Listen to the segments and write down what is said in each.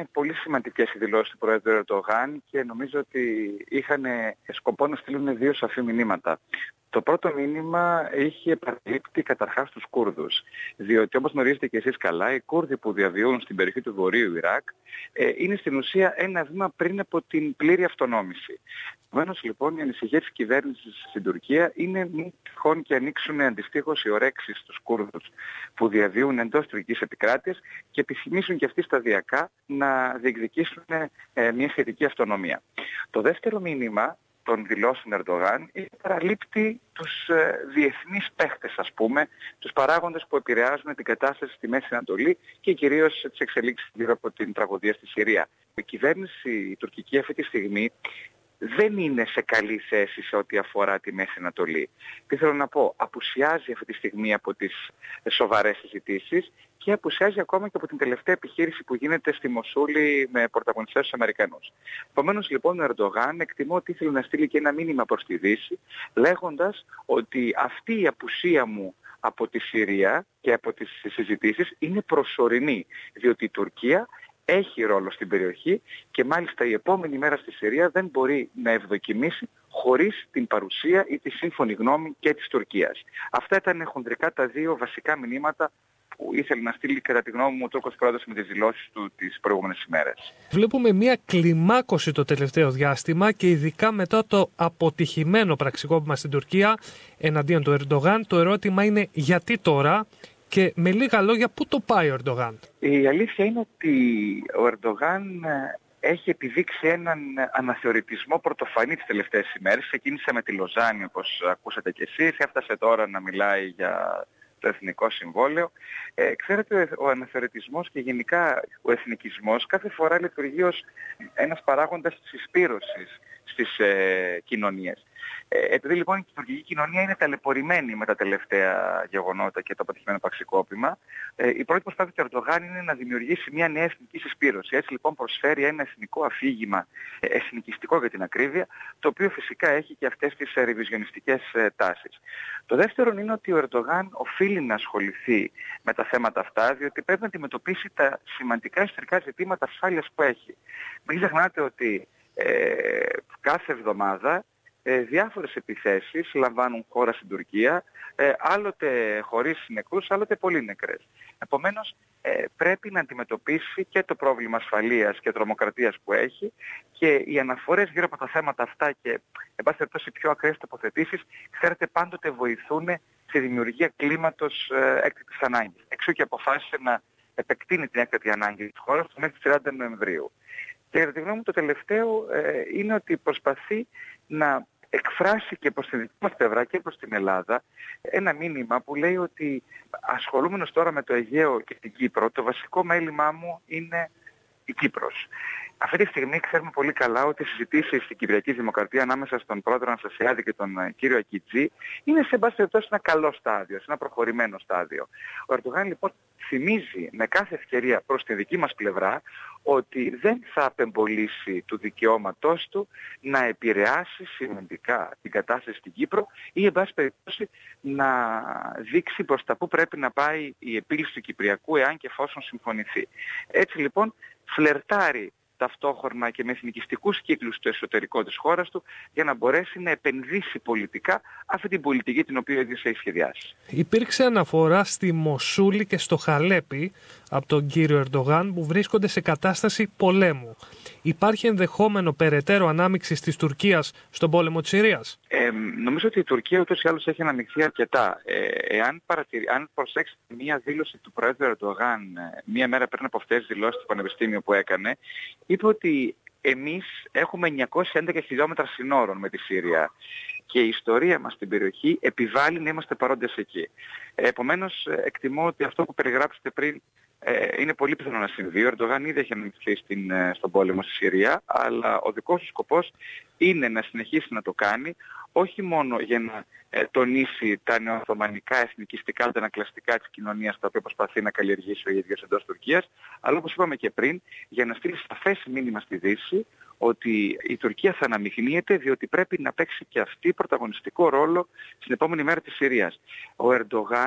ήταν πολύ σημαντικές οι δηλώσεις του Προέδρου Ερντογάν και νομίζω ότι είχαν σκοπό να στείλουν δύο σαφή μηνύματα. Το πρώτο μήνυμα είχε παραλείπτει καταρχάς τους Κούρδους, διότι όπως γνωρίζετε και εσείς καλά, οι Κούρδοι που διαβιούν στην περιοχή του Βορείου Ιράκ είναι στην ουσία ένα βήμα πριν από την πλήρη αυτονόμηση. Επομένως λοιπόν η ανησυχία της κυβέρνησης στην Τουρκία είναι μην τυχόν και ανοίξουν αντιστοίχως οι ορέξεις στους Κούρδους που διαβιούν εντός τουρκικής επικράτειας και επιθυμήσουν και αυτοί σταδιακά να διεκδικήσουν μια σχετική αυτονομία. Το δεύτερο μήνυμα των δηλώσεων Ερντογάν παραλείπτει τους διεθνείς παίχτες, ας πούμε, τους παράγοντες που επηρεάζουν την κατάσταση στη Μέση Ανατολή και κυρίως τις εξελίξεις γύρω από την τραγωδία στη Συρία. Η κυβέρνηση η τουρκική αυτή τη στιγμή δεν είναι σε καλή θέση σε ό,τι αφορά τη Μέση Ανατολή. Τι θέλω να πω, απουσιάζει αυτή τη στιγμή από τις σοβαρές συζητήσεις και απουσιάζει ακόμα και από την τελευταία επιχείρηση που γίνεται στη Μοσούλη με πρωταγωνιστές τους Αμερικανούς. Επομένως λοιπόν ο Ερντογάν εκτιμώ ότι ήθελε να στείλει και ένα μήνυμα προς τη Δύση, λέγοντας ότι αυτή η απουσία μου από τη Συρία και από τις συζητήσεις είναι προσωρινή, διότι η Τουρκία έχει ρόλο στην περιοχή και μάλιστα η επόμενη μέρα στη Συρία δεν μπορεί να ευδοκιμήσει χωρίς την παρουσία ή τη σύμφωνη γνώμη και της Τουρκίας. Αυτά ήταν χοντρικά τα δύο βασικά μηνύματα που ήθελε να στείλει κατά τη γνώμη μου ο Τούρκος πρόεδρος με τις δηλώσεις του τις προηγούμενες ημέρες. Βλέπουμε μια κλιμάκωση το τελευταίο διάστημα και ειδικά μετά το αποτυχημένο πραξικόπημα στην Τουρκία εναντίον του Ερντογάν. Το ερώτημα είναι γιατί τώρα και με λίγα λόγια πού το πάει ο Ερντογάν. Η αλήθεια είναι ότι ο Ερντογάν έχει επιδείξει έναν αναθεωρητισμό πρωτοφανή τις τελευταίες ημέρες. Ξεκίνησε με τη Λοζάνη όπως ακούσατε κι εσείς, έφτασε τώρα να μιλάει για το εθνικό συμβόλαιο. Ξέρετε, ο αναθεωρητισμός και γενικά ο εθνικισμός κάθε φορά λειτουργεί ως ένας παράγοντας της συσπήρωσης στις κοινωνίες. Επειδή λοιπόν η τουρκική κοινωνία είναι ταλαιπωρημένη με τα τελευταία γεγονότα και το αποτυχημένο πραξικόπημα, η πρώτη προσπάθεια του Ερντογάν είναι να δημιουργήσει μια νέα εθνική συσπήρωση. Έτσι λοιπόν προσφέρει ένα εθνικό αφήγημα, εθνικιστικό για την ακρίβεια, το οποίο φυσικά έχει και αυτές τις ρεβιζιονιστικές τάσεις. Το δεύτερο είναι ότι ο Ερντογάν οφείλει να ασχοληθεί με τα θέματα αυτά, διότι πρέπει να αντιμετωπίσει τα σημαντικά ιστορικά ζητήματα ασφάλειας που έχει. Μην ξεχνάτε ότι κάθε εβδομάδα διάφορες επιθέσεις λαμβάνουν χώρα στην Τουρκία, άλλοτε χωρίς νεκρούς, άλλοτε πολύ νεκρές. Επομένως, πρέπει να αντιμετωπίσει και το πρόβλημα ασφαλείας και τρομοκρατίας που έχει και οι αναφορές γύρω από τα θέματα αυτά και, εν πάση περιπτώσει, πιο ακραίες τοποθετήσεις, ξέρετε, πάντοτε βοηθούν στη δημιουργία κλίματος έκτακτης ανάγκης. Εξού και αποφάσισε να επεκτείνει την έκτακτη ανάγκη της χώρας μέχρι τις 30 Νοεμβρίου. Και κατά τη γνώμη μου το τελευταίο είναι ότι προσπαθεί να εκφράσει και προς την δική μας πλευρά και προς την Ελλάδα ένα μήνυμα που λέει ότι ασχολούμενος τώρα με το Αιγαίο και την Κύπρο, το βασικό μέλημά μου είναι η Κύπρος. Αυτή τη στιγμή ξέρουμε πολύ καλά ότι οι συζητήσεις στην Κυπριακή Δημοκρατία ανάμεσα στον πρόεδρο Αναστασιάδη και τον κύριο Ακιτζή είναι σε βάση περιπτώσει ένα καλό στάδιο, σε ένα προχωρημένο στάδιο. Ο Ερντογάν λοιπόν θυμίζει με κάθε ευκαιρία προς τη δική μας πλευρά ότι δεν θα απεμπολίσει του δικαιώματός του να επηρεάσει σημαντικά την κατάσταση στην Κύπρο ή εν πάση περιπτώσει να δείξει προς τα που πρέπει να πάει η επίλυση του Κυπριακού εάν και εφόσον συμφωνηθεί. Έτσι λοιπόν φλερτάρει ταυτόχρονα και με εθνικιστικούς κύκλους στο εσωτερικό της χώρας του για να μπορέσει να επενδύσει πολιτικά αυτή την πολιτική την οποία ίδιος έχει σχεδιάσει. Υπήρξε αναφορά στη Μοσούλη και στο Χαλέπι από τον κύριο Ερντογάν που βρίσκονται σε κατάσταση πολέμου. Υπάρχει ενδεχόμενο περαιτέρω ανάμειξης της Τουρκίας στον πόλεμο της Συρίας? Νομίζω ότι η Τουρκία ούτως ή άλλως έχει αναμειχθεί αρκετά. Αν προσέξετε μία δήλωση του Προέδρου Ερντογάν μία μέρα πριν από αυτές τις δηλώσεις του Πανεπιστήμιου που έκανε, είπε ότι εμείς έχουμε 911 χιλιόμετρα συνόρων με τη Συρία και η ιστορία μας στην περιοχή επιβάλλει να είμαστε παρόντες εκεί. Επομένως, εκτιμώ ότι αυτό που περιγράψετε πριν είναι πολύ πιθανό να συμβεί. Ο Ερντογάν ήδη έχει αναμειχθεί στον πόλεμο στη Συρία, αλλά ο δικός του σκοπός είναι να συνεχίσει να το κάνει, όχι μόνο για να τονίσει τα νεοοθωμανικά εθνικιστικά αντανακλαστικά της κοινωνίας τα οποία προσπαθεί να καλλιεργήσει ο ίδιος εντός Τουρκίας, αλλά όπως είπαμε και πριν, για να στείλει σαφές μήνυμα στη Δύση ότι η Τουρκία θα αναμειγνύεται διότι πρέπει να παίξει και αυτή πρωταγωνιστικό ρόλο στην επόμενη μέρα της Συρίας. Ο Ερντογάν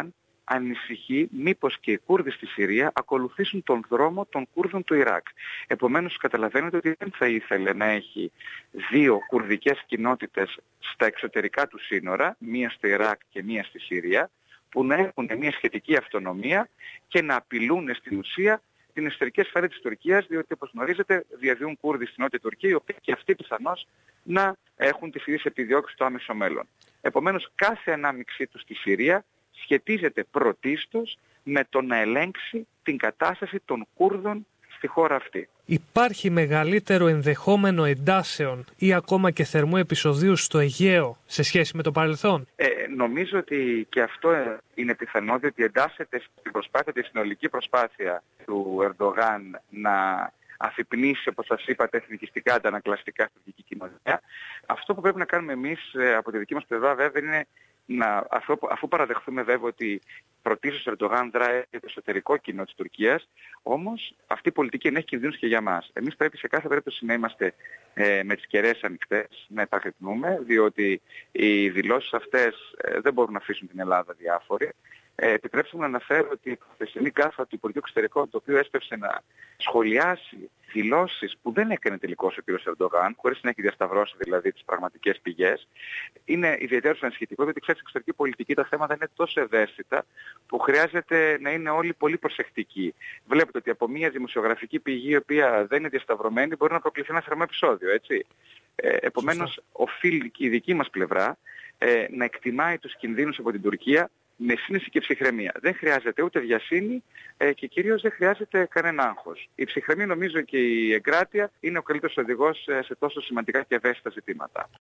ανησυχεί μήπως και οι Κούρδοι στη Συρία ακολουθήσουν τον δρόμο των Κούρδων του Ιράκ. Επομένως καταλαβαίνετε ότι δεν θα ήθελε να έχει δύο κουρδικές κοινότητες στα εξωτερικά του σύνορα, μία στο Ιράκ και μία στη Συρία, που να έχουν μια σχετική αυτονομία και να απειλούν στην ουσία την εσωτερική ασφάλεια της Τουρκίας, διότι όπως γνωρίζετε διαβιούν Κούρδοι στην Νότια Τουρκία, οι οποίοι και αυτοί πιθανώς να έχουν τις ίδιες επιδιώξεις στο άμεσο μέλλον. Επομένως κάθε ανάμειξή του στη Συρία σχετίζεται πρωτίστως με το να ελέγξει την κατάσταση των Κούρδων στη χώρα αυτή. Υπάρχει μεγαλύτερο ενδεχόμενο εντάσεων ή ακόμα και θερμού επεισοδίου στο Αιγαίο σε σχέση με το παρελθόν? Νομίζω ότι και αυτό είναι πιθανό, διότι εντάσσεται στην προσπάθεια, τη συνολική προσπάθεια του Ερντογάν να αφυπνίσει, όπως σας είπατε, εθνικιστικά αντανακλαστικά στην τουρκική κοινωνία. Αυτό που πρέπει να κάνουμε εμείς από τη δική μας πλευρά βέβαια είναι αφού παραδεχθούμε βέβαια ότι πρωτίστως ο Ερντογάν δράει για το εσωτερικό κοινό της Τουρκίας, όμως αυτή η πολιτική ενέχει κινδύνους και για μας. Εμείς πρέπει σε κάθε περίπτωση να είμαστε με τις κεραίες ανοιχτές, να επαγρυπνούμε, διότι οι δηλώσεις αυτές δεν μπορούν να αφήσουν την Ελλάδα διάφορη. Επιτρέψτε μου να αναφέρω ότι η χθεσινή γκάφα του Υπουργείου Εξωτερικών, το οποίο έσπευσε να σχολιάσει δηλώσεις που δεν έκανε τελικώς ο κ. Ερντογάν, χωρίς να έχει διασταυρώσει δηλαδή τις πραγματικές πηγές, είναι ιδιαίτερως ανησυχητικό, διότι ξέρετε, στην εξωτερική πολιτική τα θέματα είναι τόσο ευαίσθητα που χρειάζεται να είναι όλοι πολύ προσεκτικοί. Βλέπετε ότι από μια δημοσιογραφική πηγή, η οποία δεν είναι διασταυρωμένη, μπορεί να προκληθεί ένα θερμό επεισόδιο, έτσι. Επομένως, οφείλει και η δική μας πλευρά να εκτιμάει τους κινδύνους από την Τουρκία με σύνεση και ψυχραιμία. Δεν χρειάζεται ούτε βιασύνη και κυρίως δεν χρειάζεται κανένα άγχος. Η ψυχραιμία νομίζω και η εγκράτεια είναι ο καλύτερος οδηγός σε τόσο σημαντικά και ευαίσθητα ζητήματα.